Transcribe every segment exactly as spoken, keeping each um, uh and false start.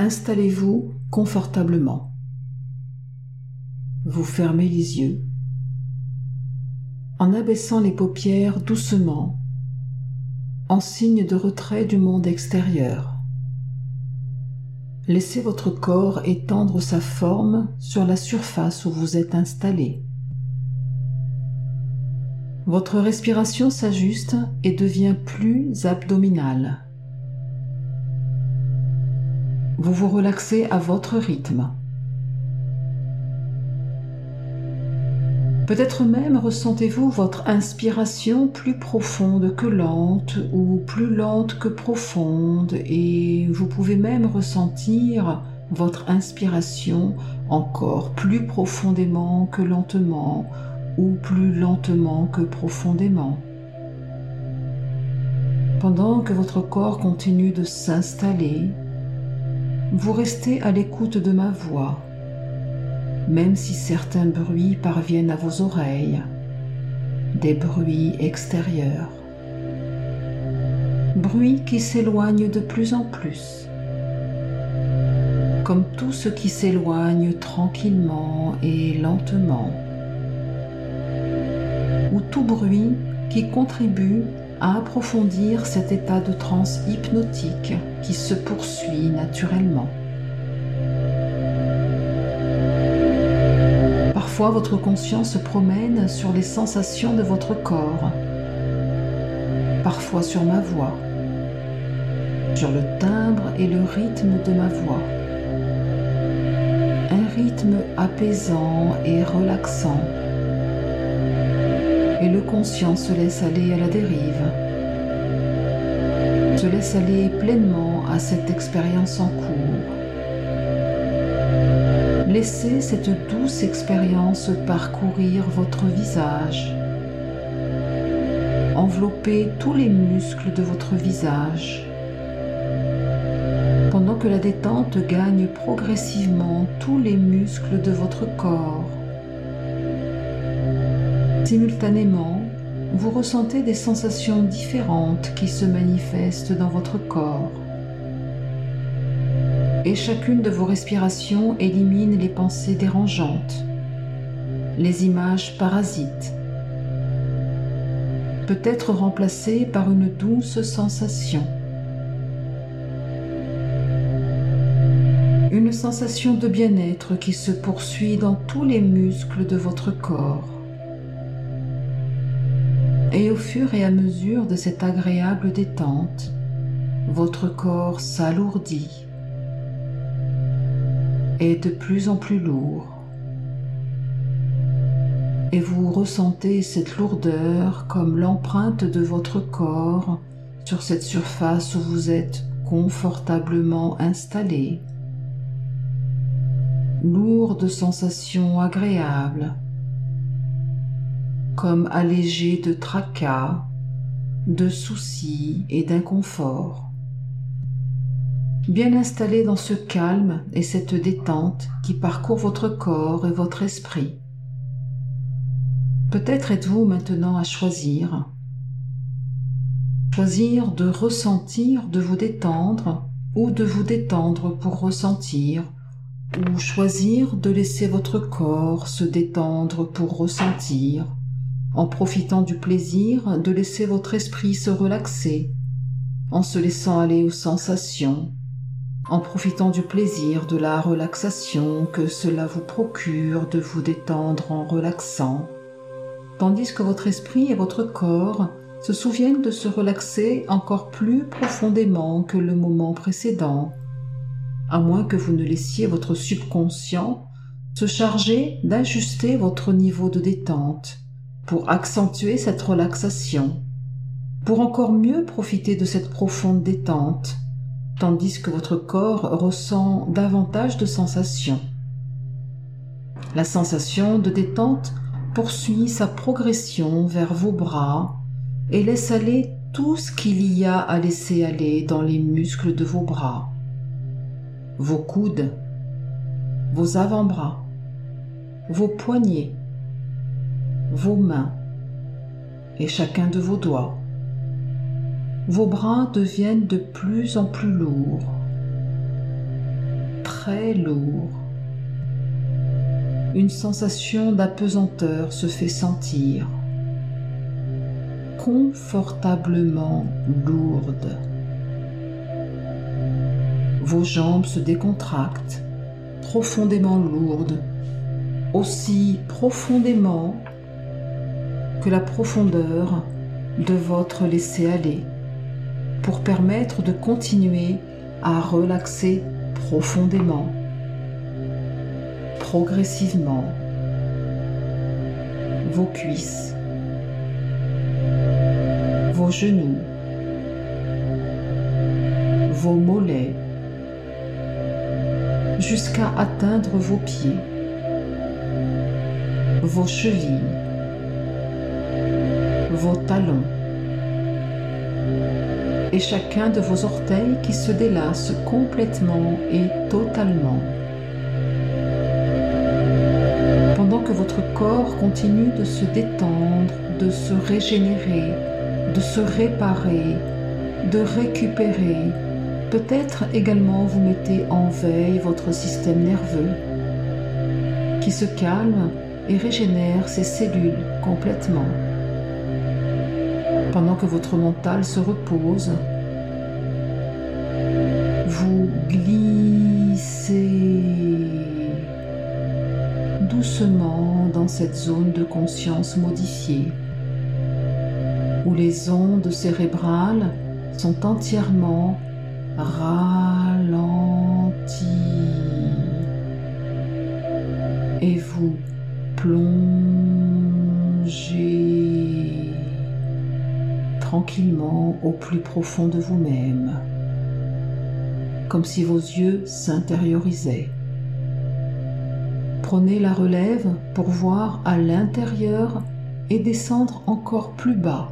Installez-vous confortablement. Vous fermez les yeux. En abaissant les paupières doucement, en signe de retrait du monde extérieur. Laissez votre corps étendre sa forme sur la surface où vous êtes installé. Votre respiration s'ajuste et devient plus abdominale. Vous vous relaxez à votre rythme. Peut-être même ressentez-vous votre inspiration plus profonde que lente ou plus lente que profonde, et vous pouvez même ressentir votre inspiration encore plus profondément que lentement ou plus lentement que profondément. Pendant que votre corps continue de s'installer, vous restez à l'écoute de ma voix, même si certains bruits parviennent à vos oreilles, des bruits extérieurs, bruits qui s'éloignent de plus en plus, comme tout ce qui s'éloigne tranquillement et lentement, ou tout bruit qui contribue à approfondir cet état de transe hypnotique qui se poursuit naturellement. Parfois, votre conscience se promène sur les sensations de votre corps, parfois sur ma voix, sur le timbre et le rythme de ma voix. Un rythme apaisant et relaxant. Et le conscient se laisse aller à la dérive, se laisse aller pleinement à cette expérience en cours. Laissez cette douce expérience parcourir votre visage, envelopper tous les muscles de votre visage, pendant que la détente gagne progressivement tous les muscles de votre corps. Simultanément, vous ressentez des sensations différentes qui se manifestent dans votre corps. Et chacune de vos respirations élimine les pensées dérangeantes, les images parasites, peut être remplacées par une douce sensation. Une sensation de bien-être qui se poursuit dans tous les muscles de votre corps. Et au fur et à mesure de cette agréable détente, votre corps s'alourdit, est de plus en plus lourd, et vous ressentez cette lourdeur comme l'empreinte de votre corps sur cette surface où vous êtes confortablement installé. Lourde sensation agréable, comme allégé de tracas, de soucis et d'inconfort. Bien installé dans ce calme et cette détente qui parcourt votre corps et votre esprit. Peut-être êtes-vous maintenant à choisir. Choisir de ressentir, de vous détendre, ou de vous détendre pour ressentir, ou choisir de laisser votre corps se détendre pour ressentir, en profitant du plaisir de laisser votre esprit se relaxer, en se laissant aller aux sensations, en profitant du plaisir de la relaxation que cela vous procure de vous détendre en relaxant, tandis que votre esprit et votre corps se souviennent de se relaxer encore plus profondément que le moment précédent, à moins que vous ne laissiez votre subconscient se charger d'ajuster votre niveau de détente pour accentuer cette relaxation, pour encore mieux profiter de cette profonde détente, tandis que votre corps ressent davantage de sensations. La sensation de détente poursuit sa progression vers vos bras et laisse aller tout ce qu'il y a à laisser aller dans les muscles de vos bras, vos coudes, vos avant-bras, vos poignets, vos mains et chacun de vos doigts. Vos bras deviennent de plus en plus lourds. très lourd. Une sensation d'apesanteur se fait sentir, confortablement lourde. Vos jambes se décontractent, profondément lourdes, aussi profondément que la profondeur de votre laisser-aller, pour permettre de continuer à relaxer profondément, progressivement, vos cuisses, vos genoux, vos mollets, jusqu'à atteindre vos pieds, vos chevilles, vos talons, et chacun de vos orteils qui se délasse complètement et totalement. Pendant que votre corps continue de se détendre, de se régénérer, de se réparer, de récupérer, peut-être également vous mettez en veille votre système nerveux qui se calme et régénère ses cellules complètement. Pendant que votre mental se repose, vous glissez doucement dans cette zone de conscience modifiée, où les ondes cérébrales sont entièrement ralenties et vous plongez tranquillement au plus profond de vous-même, comme si vos yeux s'intériorisaient. Prenez la relève pour voir à l'intérieur et descendre encore plus bas.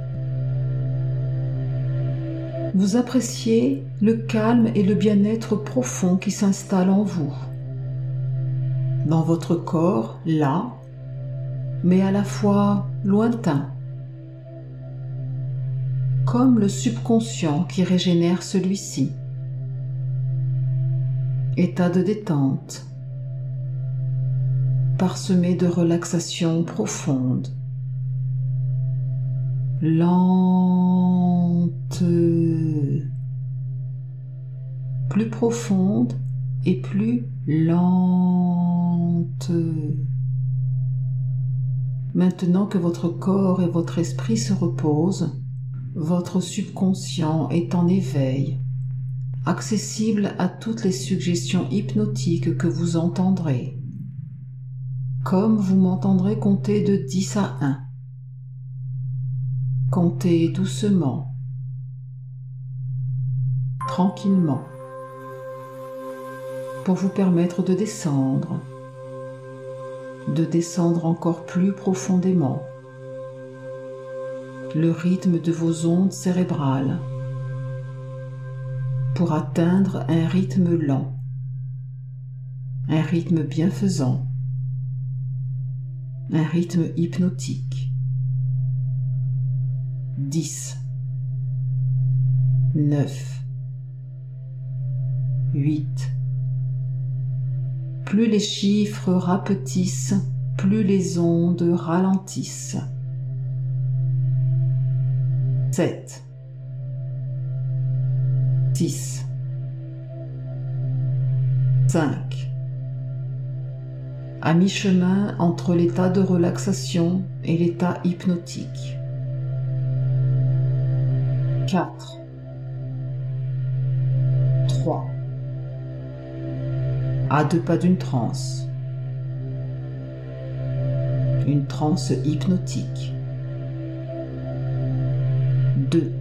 Vous appréciez le calme et le bien-être profond qui s'installe en vous, dans votre corps, là, mais à la fois lointain, comme le subconscient qui régénère celui-ci. État de détente, parsemé de relaxation profonde, lente, plus profonde et plus lente. Maintenant que votre corps et votre esprit se reposent, votre subconscient est en éveil, accessible à toutes les suggestions hypnotiques que vous entendrez, comme vous m'entendrez compter de dix à un. Comptez doucement, tranquillement, pour vous permettre de descendre, de descendre encore plus profondément, le rythme de vos ondes cérébrales, pour atteindre un rythme lent, un rythme bienfaisant, un rythme hypnotique. dix, neuf, huit. Plus les chiffres rapetissent, plus les ondes ralentissent. sept, six, cinq. À mi-chemin entre l'état de relaxation et l'état hypnotique. quatre, trois. À deux pas d'une transe. Une transe hypnotique. deux,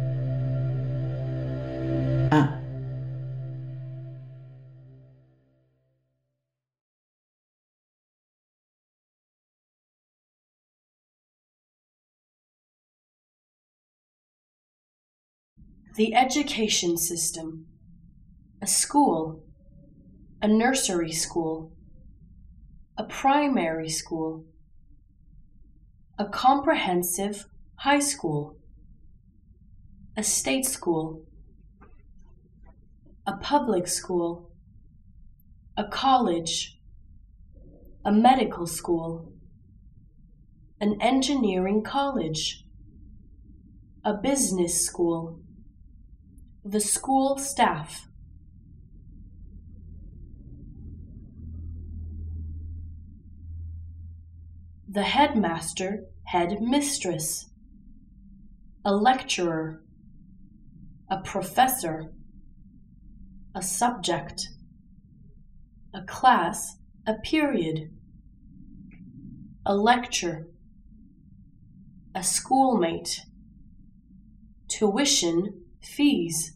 un. The education system, a school, a nursery school, a primary school, a comprehensive high school, a state school, a public school, a college, a medical school, an engineering college, a business school, the school staff. The headmaster, headmistress, a lecturer, a professor, a subject, a class, a period, a lecture, a schoolmate, tuition, fees.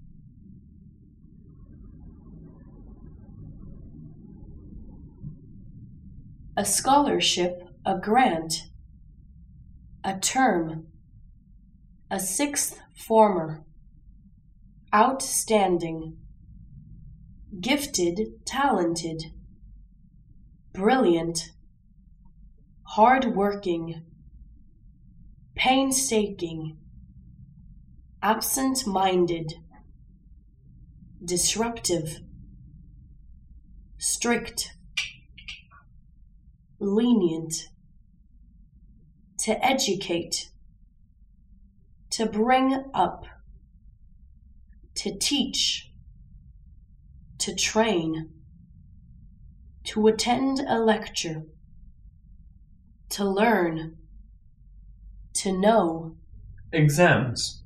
A scholarship, a grant, a term, a sixth former, outstanding, gifted, talented, brilliant, hard-working, painstaking, absent-minded, disruptive, strict, lenient, to educate, to bring up, to teach, to train, to attend a lecture, to learn, to know. Exams.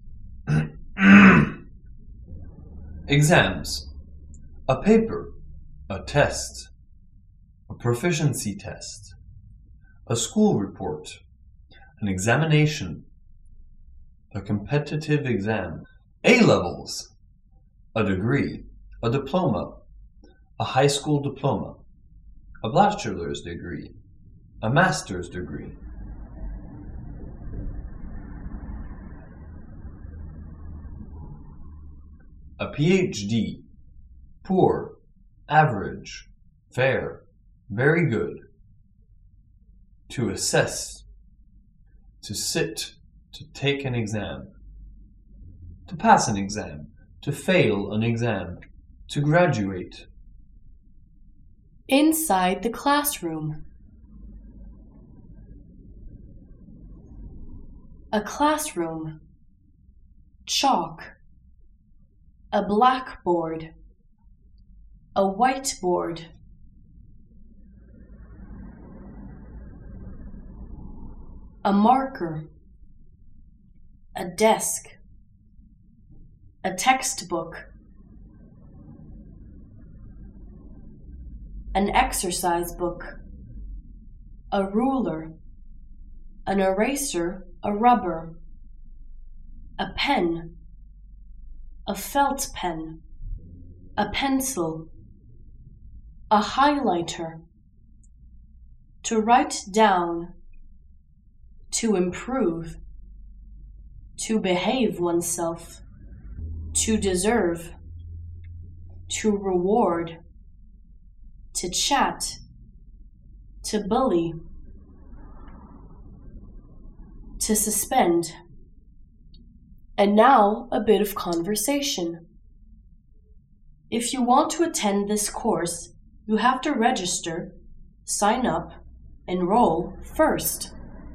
Exams. A paper, a test, a proficiency test, a school report, an examination, a competitive exam. A-levels. A degree, a diploma, a high school diploma, a bachelor's degree, a master's degree. A P H D, poor, average, fair, very good. To assess, to sit, to take an exam, to pass an exam, to fail an exam, to graduate. Inside the classroom. A classroom. Chalk. A blackboard. A whiteboard. A marker. A desk. A textbook. An exercise book. A ruler. An eraser, a rubber. A pen. A felt pen. A pencil. A highlighter. To write down. To improve. To behave oneself. To deserve, to reward, to chat, to bully, to suspend. And now a bit of conversation. If you want to attend this course, you have to register, sign up, enroll first.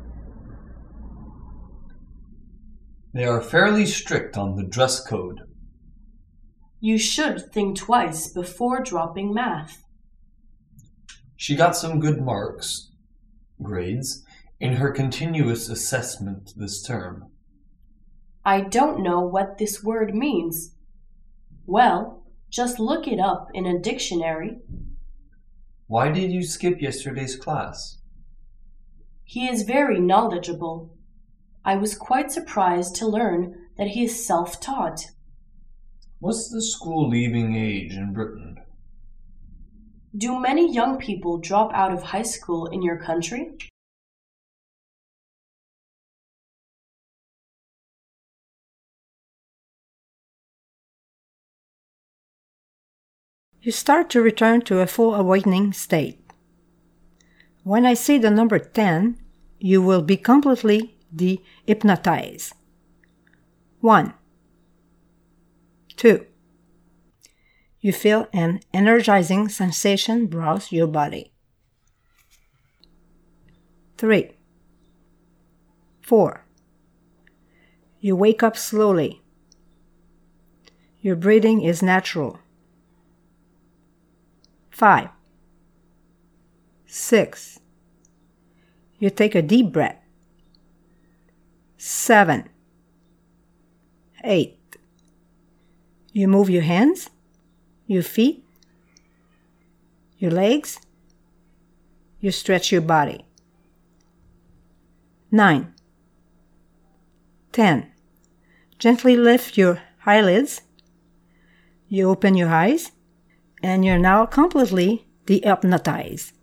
They are fairly strict on the dress code. You should think twice before dropping math. She got some good marks, grades, in her continuous assessment this term. I don't know what this word means. Well, just look it up in a dictionary. Why did you skip yesterday's class? He is very knowledgeable. I was quite surprised to learn that he is self-taught. What's the school leaving age in Britain? Do many young people drop out of high school in your country? You start to return to a full awakening state. When I say the number ten, you will be completely de-hypnotized. One. Two. You feel an energizing sensation browse your body. Three. Four. You wake up slowly. Your breathing is natural. Five. Six. You take a deep breath. Seven. Eight. You move your hands, your feet, your legs. You stretch your body. Nine. Ten. Gently lift your eyelids. You open your eyes, and you're now completely dehypnotized.